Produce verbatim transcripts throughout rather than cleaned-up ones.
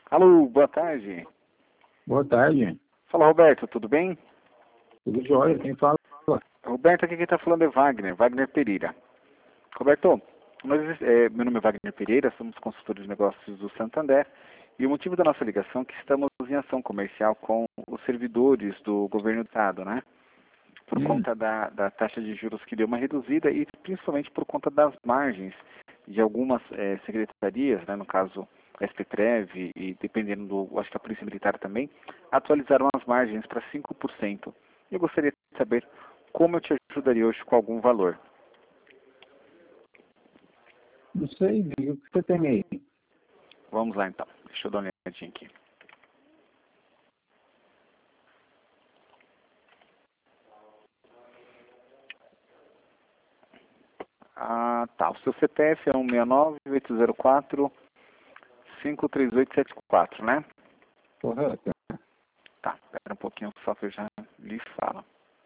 Alô, boa tarde. Boa tarde. Fala, Roberto, tudo bem? Tudo jóia, quem fala? Roberto, aqui quem está falando é Wagner, Wagner Pereira. Roberto, nós, é, meu nome é Wagner Pereira, somos consultores de negócios do Santander e o motivo da nossa ligação é que estamos em ação comercial com os servidores do governo do estado, né? Por Hum. conta da, da taxa de juros que deu uma reduzida e principalmente por conta das margens de algumas é, secretarias, né, no caso S P Prev e dependendo do, acho que a Polícia Militar também, atualizaram as margens para cinco por cento. Eu gostaria de saber como eu te ajudaria hoje com algum valor. Não sei, diga o que você tem aí. Vamos lá então, deixa eu dar uma olhadinha aqui. Ah, tá, o seu C P F é um seis nove oito zero quatro cinco três oito sete quatro, né? Correto. Tá, espera um pouquinho só que eu já lhe falo.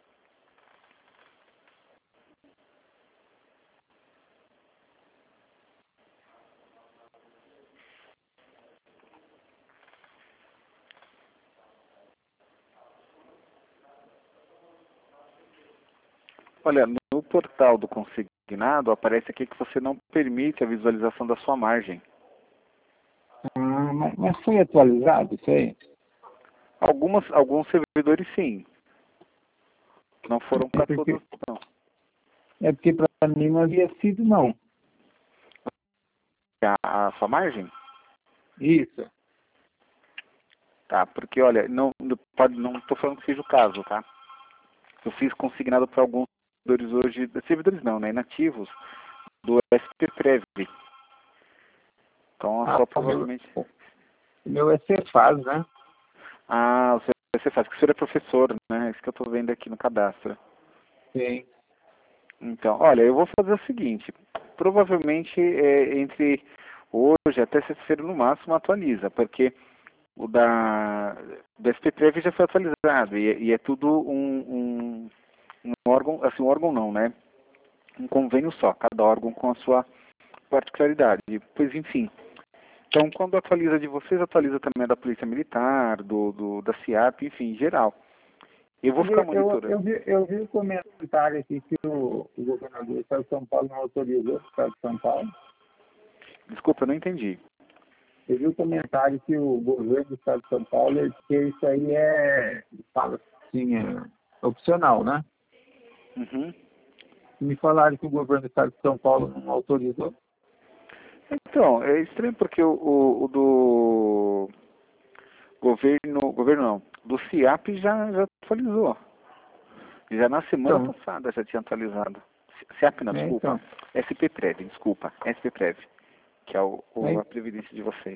Olha, no portal do consignado aparece aqui que você não permite a visualização da sua margem. Ah, mas, mas foi atualizado isso aí? Algumas, alguns servidores sim. Não foram É para porque, todos, não. é porque para mim não havia sido, não. A, a sua margem? Isso. Tá, porque olha, não pode, não estou falando que seja o caso, tá? Eu fiz consignado para alguns servidores hoje, servidores não, né? Inativos do S P Prev. Então Ah, só o meu, provavelmente. o meu é Cefaz, né? Ah, você, você faz, que o senhor é professor, né? É isso que eu estou vendo aqui no cadastro. Sim. Então, olha, eu vou fazer o seguinte, provavelmente é, entre hoje até sexta-feira no máximo atualiza, porque o da do S P Prev já foi atualizado e, e é tudo um, um, um órgão, assim, um órgão não, né? Um convênio só, cada órgão com a sua particularidade. Pois enfim. Então, quando atualiza de vocês, atualiza também da Polícia Militar, do, do da CIAP, enfim, em geral. Eu vou ficar Eu, eu, monitorando. eu, vi, eu vi o comentário aqui que o, o governador do Estado de São Paulo não autorizou o Estado de São Paulo. Desculpa, eu não entendi. Eu vi o comentário que o governo do Estado de São Paulo, ele- que isso aí é, fala assim, é opcional, né? Uhum. Me falaram que o governo do Estado de São Paulo não autorizou. Então, é estranho porque o, o, o do governo, governo não, do CIAP já, já atualizou. Já na semana Então, passada já tinha atualizado. CIAP não, é, desculpa. então, S P Prev, desculpa. S P Prev, que é o, o, é, a previdência de vocês.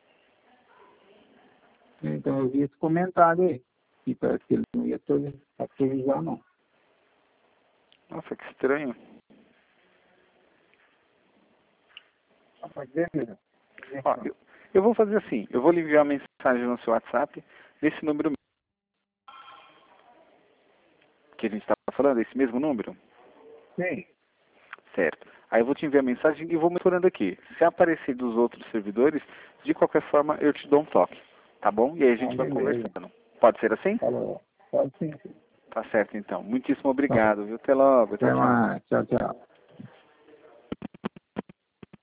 então eu vi esse comentário aí. E parece que ele não ia autori- autorizar, não. Nossa, que estranho. Ah, mas beleza. Ó, eu, eu vou fazer assim, eu vou lhe enviar uma mensagem no seu WhatsApp, nesse número que a gente está falando, esse mesmo número? Sim. Certo. Aí eu vou te enviar a mensagem e vou monitorando aqui. Se aparecer dos outros servidores, de qualquer forma eu te dou um toque. Tá bom? E aí a Ah, gente vai beleza. conversando. Pode ser assim? Falou. Pode sim. Tá certo então. Muitíssimo Tá. obrigado, viu? Até logo. Tchau, Até tchau. mais. Tchau, tchau.